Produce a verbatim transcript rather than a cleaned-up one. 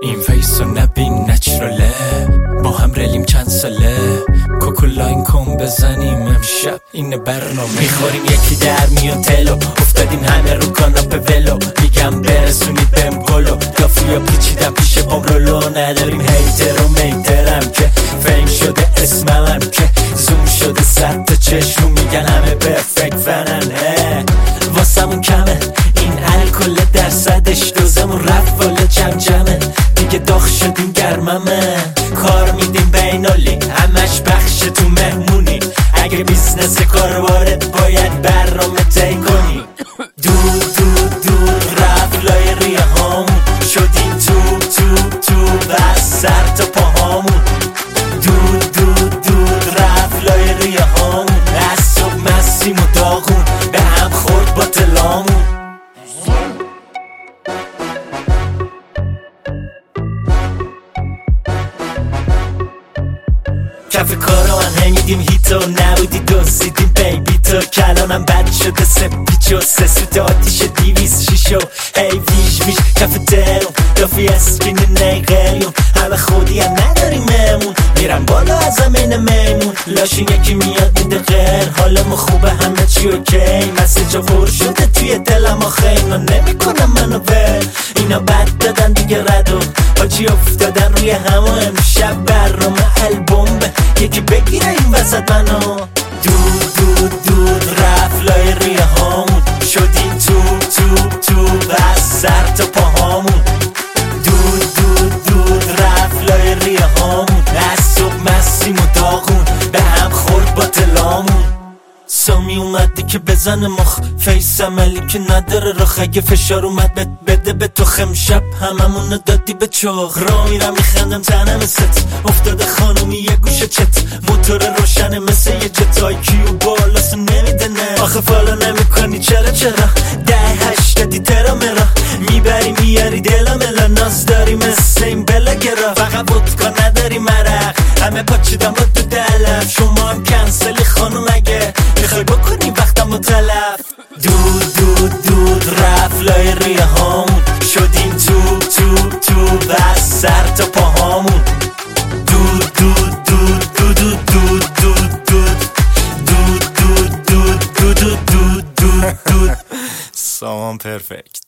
این فیسو نبین نچراله، با هم رلیم چند ساله، کوکولاین کن بزنیم امشب این برنامه. میخوریم یکی در میون تلو، افتادیم همه رو کاناپه ولو، میگم برسونید بهم گلو، گافیا پیچیدم پیش بام رولو، نداریم هیتر و میترم که فیم شده اسمم که زوم شده صد تا چشم میگن همه پرفکت فنن. واسمون کمه این الکل درصدش، دوزمون رفت والا جم جمه، دیگه داغ شدیم گرممه، کار میدیم بینالی همش بخش تو مهمونی، اگه بیزنس کاروارت باید برنامه طی کنی. دور دور دور رفت لای ریه هامون، شدیم تو تو تو و سر تا پاهامون. دور دور دور رفت لای ریه هامون، از صبح مسیم و داغون به هم خورد با تلامون. کف کارا من همیدیم هیتو، نبودی دوزیدیم بیبی تو، کلانم بد شده سه پیچو، سه سوت آتیش دیویز شیشو، هی ویش ویش کف ترون دافی اسکین نیقلیون، همه خودی هم نداریم مهمون، میرن بالا از همین میمون، لاشین یکی میاد میده غیر، حالمو خوبه همه چی اوکی، مسیجا غور شده توی دلم آخه اینا نمیکنم منو ول، اینا بد دادن دیگه ردو، آجی افتادن روی همه، امشب برنامه البومه، یکی بگیره این وسط منو. دور دور دور رفت لای ریه هامون، شدیم تو تو تو و سر تا پاهامون. دور دور دور رفت لای ریه هامون، از صبح مسیم و داغون به هم خورد با تلامون. سامی اومدی که بزنه مخ، فیس عملی که نداره رخ، اگه فشار اومد بد بده به تو خمشب هممونو دادی به چخ، را میرم میخندم تنم ست، افتاده خانومی یه گوشه چت، موتور روشنه مثل یه جتای کیو بالاسو نمیده نه، آخه فالو نمی کنی چرا چرا، ده هشتادی ترا مرا، میبری میاری دلم الا، ناز داری مثل این بلگرا، فقط ودکا نداری مرق، همه پاچیدم با تو دلم، شما هم کنسلی خانوم اگه میخوای بکنی وقتم و تلف. دور دور دور رفت لای ریه هامون، شدیم تو تو تو و سر تا پاهامون. دور دور دور دور دور دور دور دور دور دور دور دور دور دور. سامان پرفکت.